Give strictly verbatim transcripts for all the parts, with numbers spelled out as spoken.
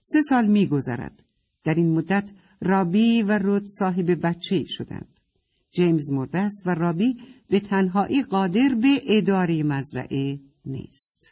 سه سال می گذرد. در این مدت رابی و رود صاحب بچه‌ای شدند. جیمز مرده است و رابی به تنهایی قادر به اداره مزرعه نیست.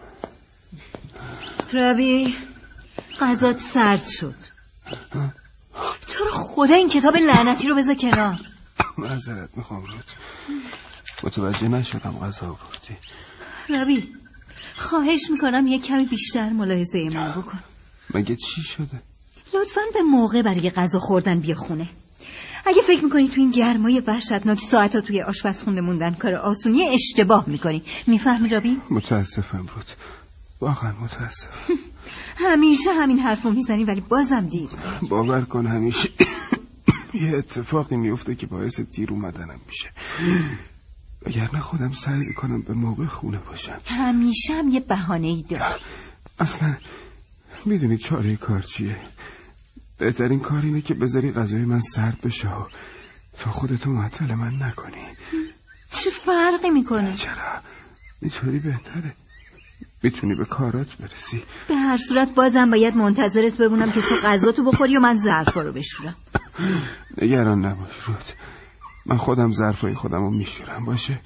رابی، غذات سرد شد. تو رو خدا این کتاب لعنتی رو بذار کنار. معذرت میخوام رود، متوجه نشدم غذا آوردی. رابی، خواهش میکنم یک کمی بیشتر ملاحظه من بکن. مگه چی شده؟ لطفاً به موقع برای غذا خوردن بیا خونه. اگه فکر میکنی تو این گرمای وحشتناک ساعتا توی آشپزخونه موندن کار آسونیه، اشتباه میکنی. میفهمی رابی؟ متاسفم رود، واقعا متاسفم. همیشه همین حرفو میزنی ولی بازم دیر. باور کن همیشه یه اتفاقی میفته که باعث دیر اومدنم میشه، وگرنه خودم سعی میکنم به موقع خونه باشم. همیشه هم یه بهانه‌ای داری. اصلا میدونی چاره کار چیه؟ بهترین کار اینه که بذاری غذای من سرد بشه و تا خودتو معطل من نکنی. چه فرقی میکنه؟ چرا؟ اینطوری بهتره، میتونی به کارات برسی. به هر صورت بازم باید منتظرت بمونم که تو غذاتو بخوری و من ظرفا رو بشورم. نگران نباش رود، من خودم ظرفای خودم رو میشورم. باشه؟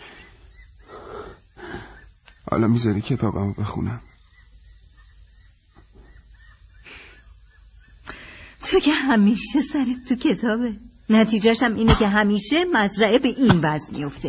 حالا میذاری کتابمو بخونم؟ تو که همیشه سرت تو کتابه، نتیجهش هم اینه که همیشه مزرعه به این وضع میفته.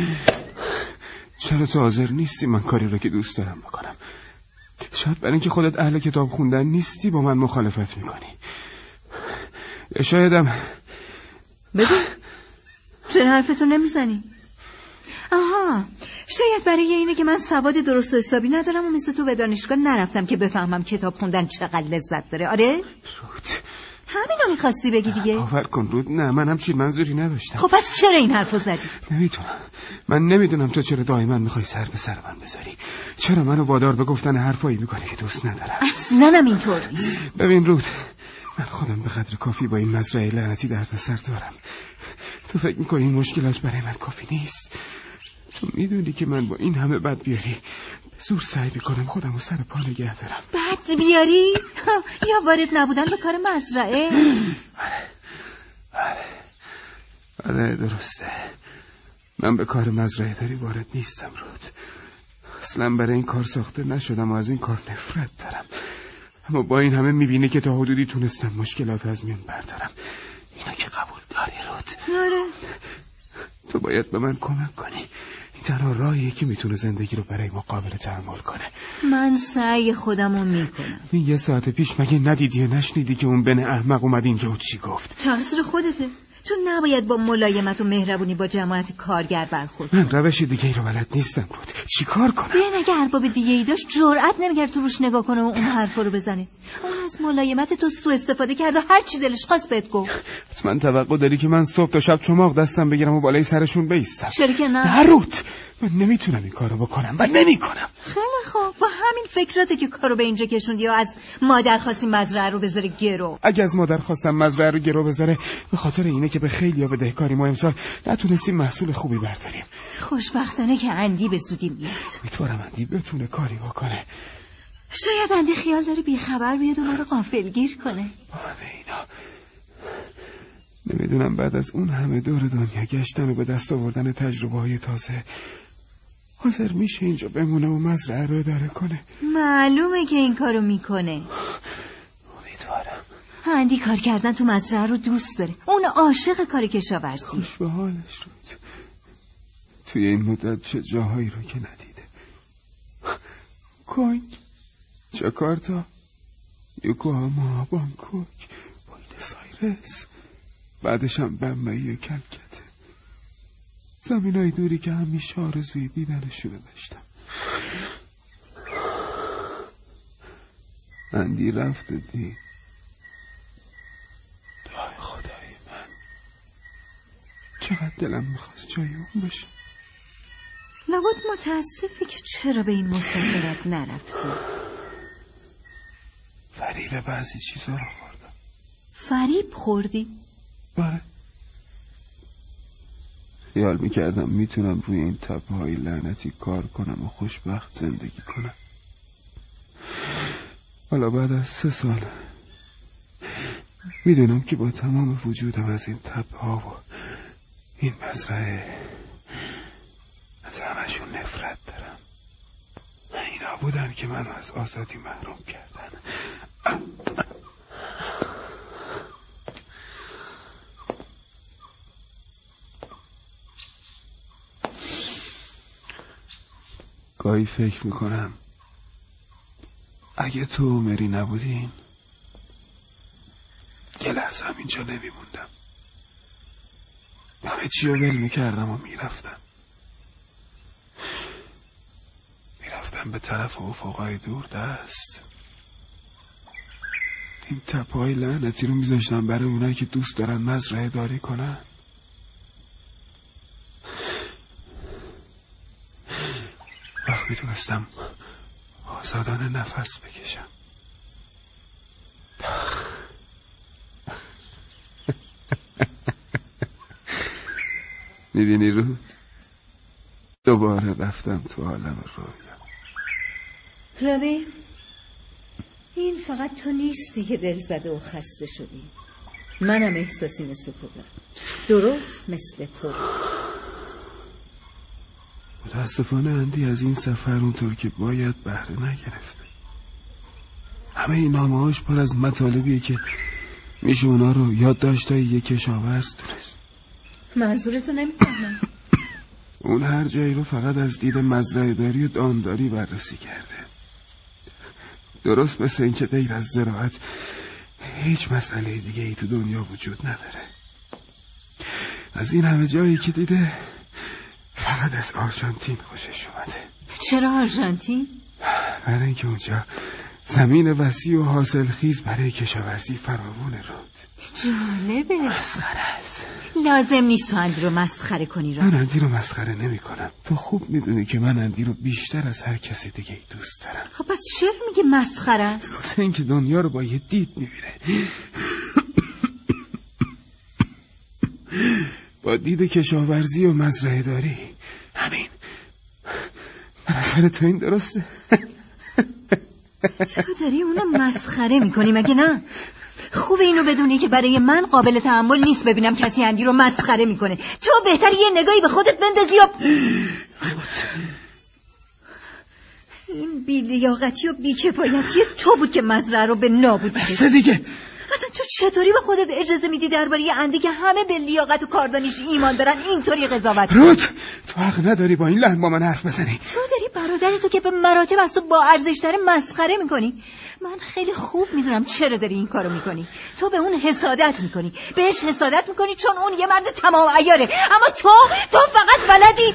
چرا تو حاضر نیستی من کاری رو که دوست دارم بکنم؟ شاید برای اینکه خودت اهل کتاب خوندن نیستی با من مخالفت میکنی، یا شایدم بگو چرا حرفتو نمیزنی؟ آها، شاید برای اینه که من سواد درست و حسابی ندارم و مثل تو به دانشگاه نرفتم که بفهمم کتاب خوندن چقدر لذت داره. آره؟ رود، همینو میخواستی بگی دیگه؟ باور کن رود، نه من همچین منظوری نداشتم. خب پس چرا این حرفو زدی؟ نمیدونم، من نمیدونم تو چرا دائما میخوای سر به سر من بذاری. چرا منو وادار به گفتن حرفایی میکنی که دوست ندارم؟ اصلا هم اینطور نیست. ببین رود، من خودم به قدر کافی با این مزرعه لعنتی دردسر دارم. تو فکر میکنی این مشکلات برای من کافی نیست؟ تو میدونی که من با این همه بد بیاری زور سعی میکنم خودم رو سر پا نگه دارم. بد بیاری؟ یا وارد نبودن به کار مزرعه؟ بله بله بله درسته، من به کار مزرعه داری وارد نیستم رود. اصلا برای این کار ساخته نشدم و از این کار نفرت دارم، اما با این همه میبینی که تا حدودی تونستم مشکلات از میون بردارم. اینو که قبول داری رود؟ آره. تو باید به من کمک کنی، این تنها راهیه که میتونه زندگی رو برای مقابل تحمل کنه. من سعی خودمو میکنم. این یه ساعت پیش مگه ندیدی و نشنیدی که اون بن احمق اومد اینجا و چی گفت؟ تقصیر خودته، تو نباید با ملایمت و مهربونی با جماعت کارگر برخورد. من روش دیگه ای رو بلد نیستم رود، چی کار کنم؟ ببین اگه ارباب دیگه ای داشت جرأت نمیکرد تو روش نگاه کنه و اون حرفا رو بزنه. اون از ملایمت تو سوء استفاده کرد و هر چی دلش خواست بهت گفت. حتما توقع داری که من صبح تا شب چماق دستم بگیرم و بالای سرشون بایستم؟ چرا که نه؟ نه رود، من نمیتونم این کارو بکنم و نمیکنم. خیلی خوب، با همین فکراته که کارو به اینجا کشوندی و از مادر خواستی مزرعه رو بذاره گرو. اگه از مادر خواستم مزرعه رو گرو بذاره به خاطر اینه که به خیلی‌ها بدهکاری ما امسال نتونستیم محصول خوبی برداریم. خوشبختانه که اندی به زودی میاد. امیدوارم اندی بتونه کاری بکنه. شاید اندی خیال داره بیخبر بیاد و ما رو غافلگیر کنه. بابا اینا نمیدونم بعد از اون همه دور دنیا گشتن و به دست آوردن تجربه‌های تازه حاضر میشه اینجا بمونه و مزرعه رو اداره کنه. معلومه که این کارو میکنه. امیدوارم. اندی کار کردن تو مزرعه رو دوست داره، اون عاشق کار کشاورزی. خوش به حالش بود. توی این مدت چه جاهایی رو که ندیده. کوینگ، جاکارتا، یوکوهاما، بانکوک، بوینس آیرس، بعدش هم بمبئی و کلکته. زمین های دوری که همیشه آرزوی دیدنشونو داشتم. اندی رفت دی. دعای خدای من، چقدر دلم میخواست جای اون باشه. لابد متاسفی که چرا به این مسافرت نرفتی. فریب بعضی چیزا رو خوردم. فریب خوردی؟ بله. خیال میکردم میتونم روی این تپه های لعنتی کار کنم و خوشبخت زندگی کنم. حالا بعد از سه سال میدونم که با تمام وجودم از این تپه ها و این مزرعه از همشون نفرت دارم. اینا بودن که منو از آزادی محروم کردن. گاهی فکر میکنم اگه تو و مری نبودین یه لحظه هم اینجا نمیموندم. همه چی رو ول میکردم و میرفتم میرفتم به طرف افقای دور دست. این تپه‌های لعنتی رو میذاشتم برای اونایی که دوست دارن مزرعه داری کنن. وقت میتونستم آزادانه نفس بکشم. میبینی رو دوباره رفتم تو عالم رویا. رابی، این فقط تو نیستی که دل زده و خسته شدی. منم احساسی مثل تو دارم، درست مثل تو. متاسفانه اندی از این سفر اونطور که باید بهره نگرفته. همه این نامه‌هاش پر از مطالبیه که میشه اونا رو یادداشتای یک کشاورز دونست. منظورتو نمیفهمم. اون هر جایی رو فقط از دید مزرعه داری و دامداری بررسی کرده. درست مثل این که غیر از زراعت هیچ مسئله دیگه ای تو دنیا وجود نداره. از این همه جایی که دیده فقط از آرژانتین خوشش اومده. چرا آرژانتین؟ برای اینکه اونجا زمین وسیع و حاصلخیز برای کشاورزی فراوونه. رود جالبه. مسخره است. لازم نیست تو اندی رو مسخره کنی. رو من اندی رو مسخره نمی کنم. تو خوب میدونی که من اندی رو بیشتر از هر کسی دیگه ای دوست دارم. خب پس چرا میگه مسخره است؟ واسه اینکه دنیا رو با یه دید میبینه. با دید کشاورزی و مزرعه داری. همین. به نظر تو این درسته؟ تو داری اونو مسخره میکنی مگه نه؟ خوبه اینو بدونی که برای من قابل تحمل نیست ببینم کسی اندی رو مسخره میکنه. تو بهتر یه نگاهی به خودت بندازی و این بی‌لیاقتی و بی‌کفایتی تو بود که مزرعه رو به نابودی بسته دیگه. اصلا تو چطوری به خودت اجازه میدی درباره یه اندی که همه به لیاقت و کاردانیش ایمان دارن اینطوری قضاوت کنی؟ رود تو حق نداری با این لحن با من حرف بزنی. تو داری برادرتو که به مراتب از تو با ارزش‌تر مسخره میکنی. من خیلی خوب میدونم چرا داری این کارو میکنی. تو به اون حسادت میکنی، بهش حسادت میکنی چون اون یه مرد تمام عیاره. اما تو تو فقط بلدی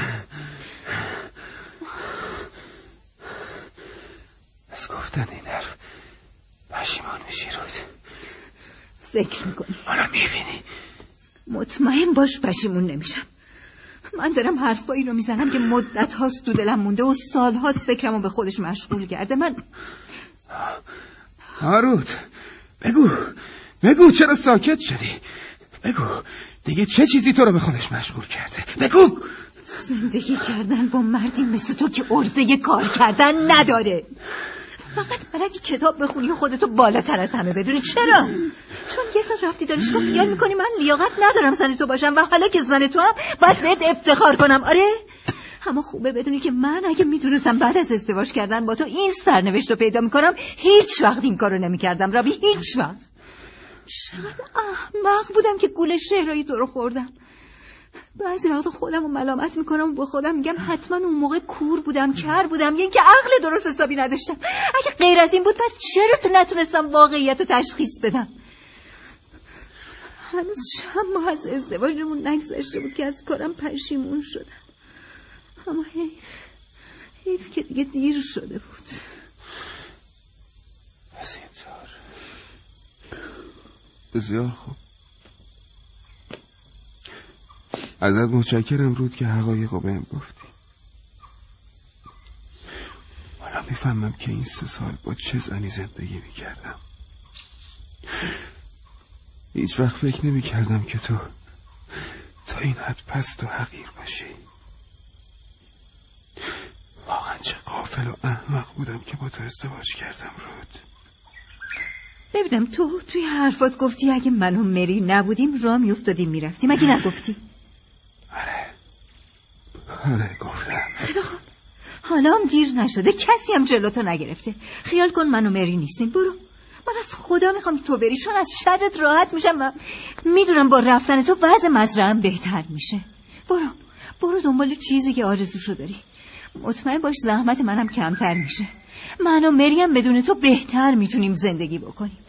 از گفتن این حرف پشیمان میشی. رود فکر میکنی حالا میبینی. مطمئن باش پشیمون نمیشم. من دارم حرفایی رو میزنم که مدت هاست تو دلم مونده و سال هاست فکرمو به خودش مشغول کرده. من هارود بگو بگو چرا ساکت شدی؟ بگو دیگه چه چیزی تو رو به خودش مشغول کرده؟ بگو. زندگی کردن با مردی مثل تو که عرضه کار کردن نداره. فقط بلدی کتاب بخونی و خودتو بالاتر از همه بدونی. چرا؟ چون یه سال رفتی دانشگاه خیال میکنی من لیاقت ندارم زن تو باشم و حالا که زن تو هم باید بهت افتخار کنم. آره؟ اما خوبه بدونی که من اگه میتونستم بعد از ازدواج کردن با تو این سرنوشت رو پیدا میکنم هیچ وقت این کارو نمیکردم. رابی هیچ وقت. شاید احمق بودم که گول شعرهای تو رو خوردم. بعضی وقتا خودم رو ملامت میکنم و با خودم میگم حتما اون موقع کور بودم، کر بودم، یا اینکه عقل درست حسابی نداشتم. اگه غیر از این بود پس چرا تو نتونستم واقعیت رو تشخیص بدم؟ هنوز چند ماه از ازدواجمون نگذشته بود که از کارم پشیمون شدم. اما حیف حیف که دیگه دیر شده بود. از اینطور بسیار خوب. ازت متشکرم رود که حقایق رو بهم گفتی. حالا میفهمم که این سه سال با چه زنی زندگی میکردم. هیچ وقت فکر نمیکردم که تو تا این حد پست و حقیر باشی. واقعا چه غافل و احمق بودم که با تو ازدواج کردم رود. ببینم تو توی حرفات گفتی اگه من و مری نبودیم راه میافتادیم میرفتیم، اگه نگفتی؟ آره آره گفتم. خیلی خوب، حالا هم دیر نشده، کسی هم جلوتو نگرفته. خیال کن من و مری نیستیم. برو، من از خدا میخوام تو بری، چون از شرت راحت میشم و میدونم با رفتن تو وضع مزرعه‌ام بهتر میشه. برو برو دنبال چیزی که آرزوشو داری. مطمئن باش زحمت منم کمتر میشه. من و مریم بدون تو بهتر میتونیم زندگی بکنیم.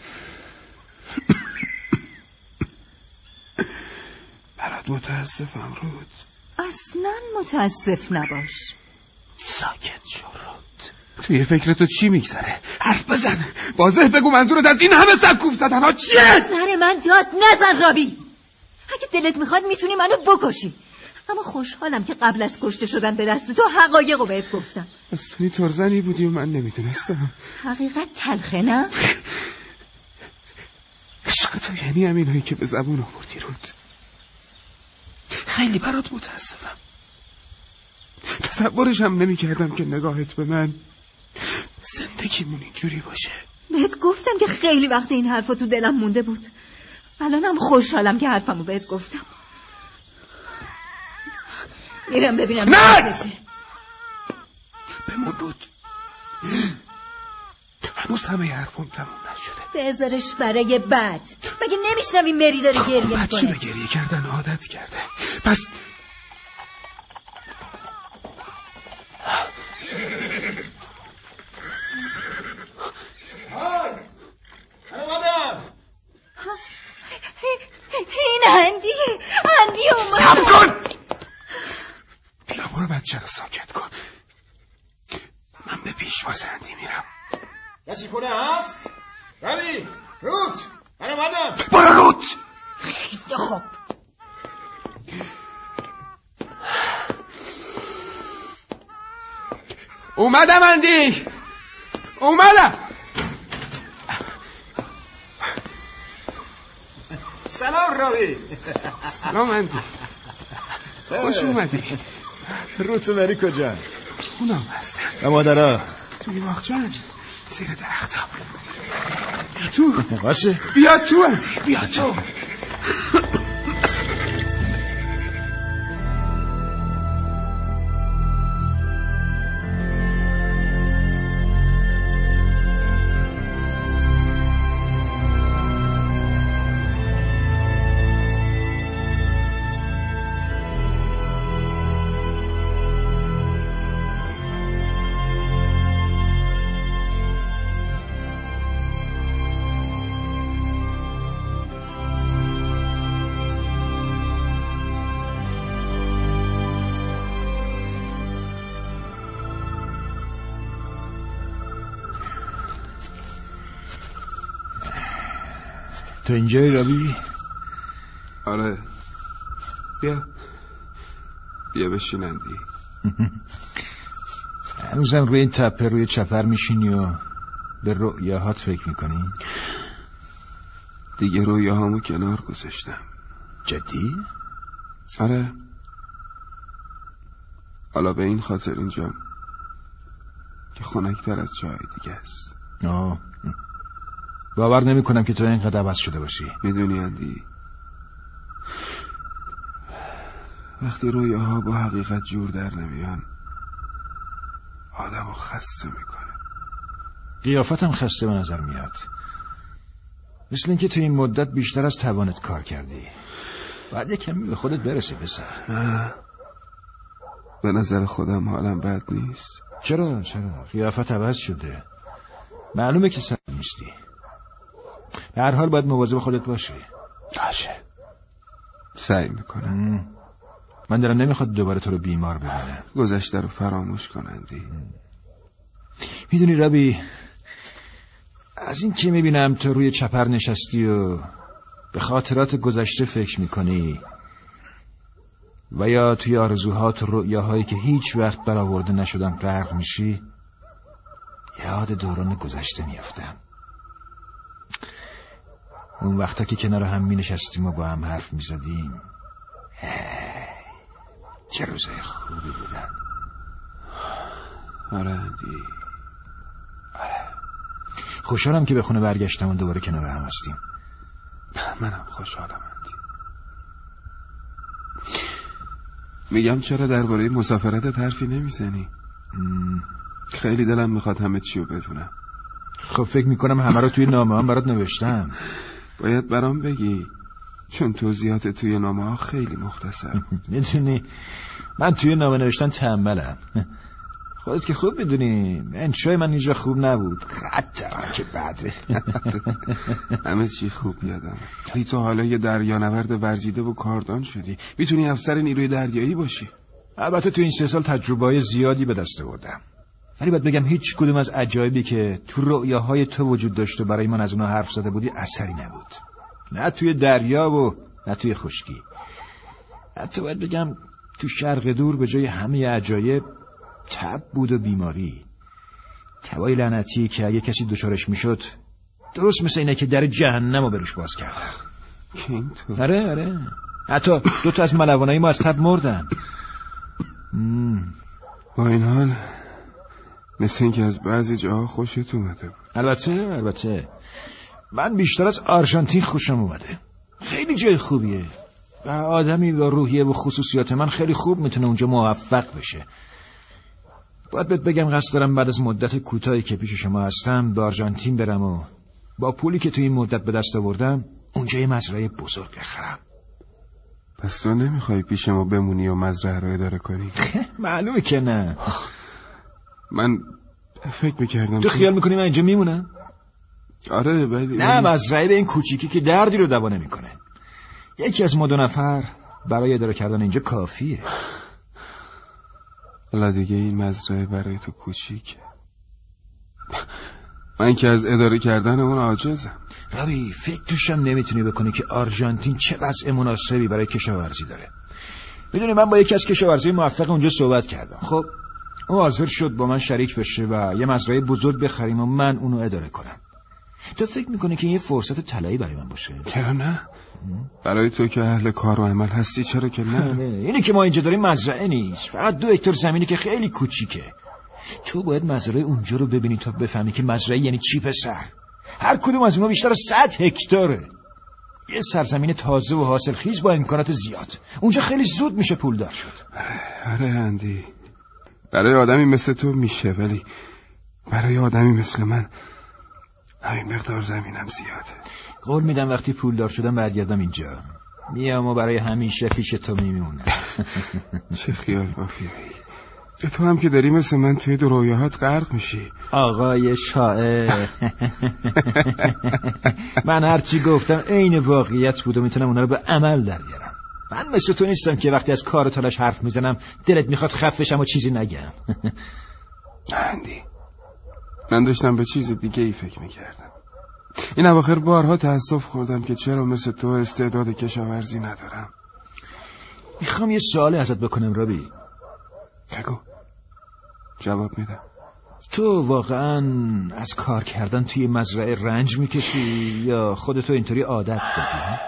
برات متاسفم رود. اصلا متاسف نباش. ساکت شو رود. توی فکر تو چی میگذره؟ حرف بزن، واضح بگو منظورت از این همه سرکوب زدن ها چیه؟ سر من داد نزن رابی. اگه دلت میخواد میتونی منو بکشی، اما خوشحالم که قبل از کشته شدن به دست تو حقایقو بهت گفتم. از توی ترزنی بودی و من نمیدونستم. حقیقت تلخه نه؟ عشق تو یعنی همینایی که به زبون آوردی رود. خیلی برات متاسفم. تصورش هم نمی کردم که نگاهت به من زندگیمون اینجوری باشه. بهت گفتم که خیلی وقت این حرفا تو دلم مونده بود. الانم خوشحالم که حرفمو بهت گفتم. میرم ببینم نه! بمون بود. هنوز همه حرفم تموم نشده. بذارش برای بعد. مگه نمیشنوی مری داره گریه میکنه؟ بچه به گریه کردن عادت کرده. پس های من اومدم. این اندی اندی اومد. صبر کن. بیا برو بچه رو ساکت کن. من به پیشواز اندی میرم. کسی خونه هست؟ روی روت من اومدم. برو روت. خیلی خوب. اومدم اندی اومدم. سلام راوی. سلام اندی، خوش اومدی. روت و مری کجا؟ اونم هستن. و مادرها؟ توی باغچه‌ان زیر درخت‌ها. بیا تو. باشه بیا تو اندی، بیا تو. تو اینجایی رابی؟ آره بیا بیا بشین اندی. هنوزم روی این تپه روی چپر میشینی و به رؤیاهات فکر میکنی؟ دیگه رؤیاهامو کنار گذاشتم. جدی؟ آره، حالا به این خاطر اینجام که خنک‌تر از جای دیگه است. آه باور نمی کنم که تو اینقدر عوض شده باشی. میدونی اندی، وقتی رویاها با حقیقت جور در نمیان آدمو خسته میکنه. قیافتم خسته به نظر میاد، مثل اینکه تو این مدت بیشتر از توانت کار کردی. بعد کمی به خودت برسه پسر. نه، به نظر خودم حالم بد نیست. چرا چرا قیافت عوض شده، معلومه که سر نیستی. به هر حال باید مواظب خودت باشی. باشه، سعی میکنم. من دارم نمیخواد دوباره تو رو بیمار ببینم. گذشته رو فراموش کنندی. میدونی رابی، از این که میبینم تو روی چپر نشستی و به خاطرات گذشته فکر میکنی و یا توی آرزوهات و رؤیاهایی که هیچ وقت برآورده نشدن غرق میشی، یاد دوران گذشته میافتم. اون وقتا که کنار هم می نشستیم و با هم حرف می زدیم. چه روزای خوبی بودن. آره اندی، آره. خوشحالم که به خونه برگشتم و دوباره کنار هم هستیم. منم خوشحالم اندی. میگم چرا درباره مسافرتت حرفی نمیزنی؟ خیلی دلم میخواد همه چی رو بدونم. خب فکر میکنم همه رو توی نامه هم برات نوشتم. باید برام بگی، چون توضیحات توی نامه ها خیلی مختصر بود. میدونی من توی نامه نوشتن تنبلم. خودت که خوب میدونی انشای من هیچ خوب نبود. خطرم که بده. همه چی خوب یادم. ولی تو حالا یه دریانورد ورزیده و کاردان شدی، میتونی افسر نیروی دریایی باشی. البته تو این سه سال تجربه‌های زیادی به دست آوردم، ولی باید بگم هیچ کدوم از عجایبی که تو رؤیاهای تو وجود داشت و برای من از اونها حرف زده بودی اثری نبود. نه توی دریا و نه توی خشکی. حتی باید بگم تو شرق دور به جای همه عجایب تب بود و بیماری. تبای لعنتی که اگه کسی دچارش میشد درست مثل اینه که در جهنم رو بروش باز کرد. اینطور؟ آره آره. حتی دو تا از ملوانای ما از تب مردن. با این حال مثل اینکه از بعضی جاها خوشت اومده بود. البته البته من بیشتر از آرژانتین خوشم اومده. خیلی جای خوبیه و آدمی با روحیه و خصوصیات من خیلی خوب میتونه اونجا موفق بشه. باید بهت بگم قصد دارم بعد از مدت کوتاهی که پیش شما هستم به آرژانتین برم و با پولی که توی این مدت به دست آوردم اونجا یه مزرعه بزرگ بخرم. پس تو نمیخوای پیش ما بمونی و مزرعه رو اداره کنی؟ معلومه که نه. من فکر میکردم تو خیال میکنی من اینجا میمونم؟ آره ولی نه، مزرعه به این کوچیکی که دردی رو دوا نمیکنه. یکی از ما دو نفر برای اداره کردن اینجا کافیه. حالا دیگه این مزرعه برای تو کوچیکه. من که از اداره کردن اون عاجزم. رابی فکرشم نمیتونی بکنی که آرژانتین چه وضع مناسبی برای کشاورزی داره. میدونی من با یکی از کشاورزی موفق اونجا صحبت کردم. خب اون حاضر شد با من شریک بشه و یه مزرعه بزرگ بخریم و من اونو اداره کنم. تو فکر میکنی که یه فرصت طلایی برای من باشه؟ چرا نه؟ برای تو که اهل کار و عمل هستی چرا که نه؟ نه اینی که ما اینجا داریم مزرعه نیست، فقط دو هکتار زمینی که خیلی کوچیکه. تو باید مزرعه اونجا رو ببینی تا بفهمی که مزرعه یعنی چی پسر. هر کدوم از اونا بیشتر از صد هکتاره. یه سرزمین تازه و حاصلخیز با امکانات زیاد. اونجا خیلی زود میشه پولدار شد. آره آره اندی، برای آدمی مثل تو میشه، ولی برای آدمی مثل من همین مقدار زمینم زیاده. قول میدم وقتی پولدار شدم برگردم اینجا میام و برای همیشه پیش تو میمونم. چه خیال بافیایی. تو هم که داری مثل من توی دو رویاهات غرق میشی. آقای شاعر. من هرچی گفتم عین واقعیت بود و میتونم اونا رو به عمل در بیارم. من مثل تو نیستم که وقتی از کار و تلاش حرف میزنم دلت میخواد خفه شم و چیزی نگم. اندی، من داشتم به چیز دیگه ای فکر میکردم. این اواخر بارها تأسف خوردم که چرا مثل تو استعداد کشاورزی ندارم. میخوام یه سوال ازت بکنم رابی. بگو، جواب میدم. تو واقعا از کار کردن توی مزرعه رنج میکشی یا خودتو اینطوری عادت دادی؟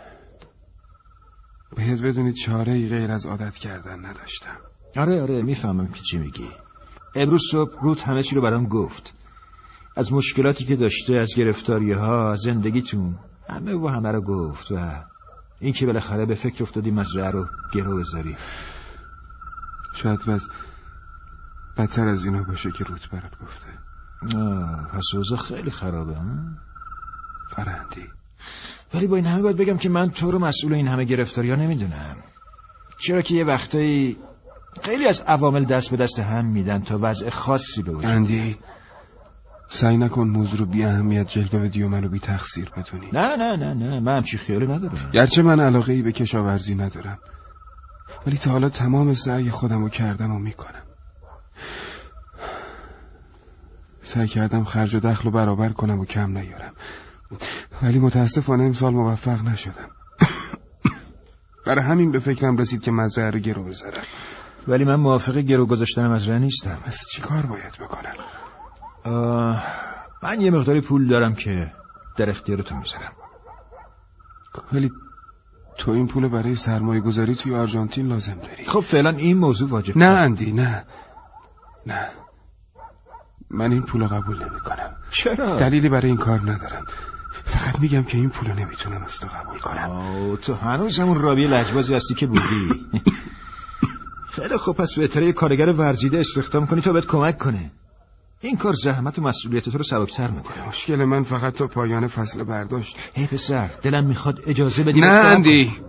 باید بدونی چاره ای غیر از عادت کردن نداشتم. آره آره میفهمم که چی میگی. امروز صبح روت همه چی رو برام گفت، از مشکلاتی که داشته، از گرفتاری ها، از زندگیتون، همه و همه رو گفت و این که بالاخره به فکر افتادی مزرعه رو گرو بذاری. شاید وضع بدتر از اینا باشه که روت برات گفته. آه پس اوضاع خیلی خرابه. فرندی، ولی با این همه باید بگم که من تو رو مسئول این همه گرفتاری ها نمیدونم، چرا که یه وقتایی خیلی از عوامل دست به دست هم میدن تا وضع خاصی به وجود. اندی، سعی نکن موضوع رو بی اهمیت جلوه بدی و منو بی تقصیر بدونی. نه نه نه نه من همچی خیالی ندارم. گرچه من علاقه ای به کشاورزی ندارم، ولی تا حالا تمام سعی خودم رو کردم و میکنم. سعی کردم خرج و دخل رو برابر کنم و کم نیارم، ولی متاسفانه امسال موفق نشدم. برای همین به فکرم رسید که مزرعه رو گرو بذارم. ولی من موافق گرو گذاشتن مزرعه نیستم. پس چی کار باید بکنم؟ من یه مقداری پول دارم که در اختیارتون میذارم. ولی تو این پول برای سرمایه گذاری توی آرژانتین لازم داری. خب فعلا این موضوع واجب نه اندی، نه نه من این پولو قبول نمی کنم. چرا؟ دلیلی برای این کار ندارم. فقط میگم که این پولو نمیتونم از تو قبول کنم. آه تو هنوز همون رابی لجبازی هستی که بودی. خیلی خوب، پس بهتره یه کارگر ورزیده استخدام کنی تا بهت کمک کنه. این کار زحمت و مسئولیت تو رو سبک‌تر میکنه. مشکل من فقط تا پایان فصل برداشت. هی پسر، دلم میخواد اجازه بدی. نه اندی،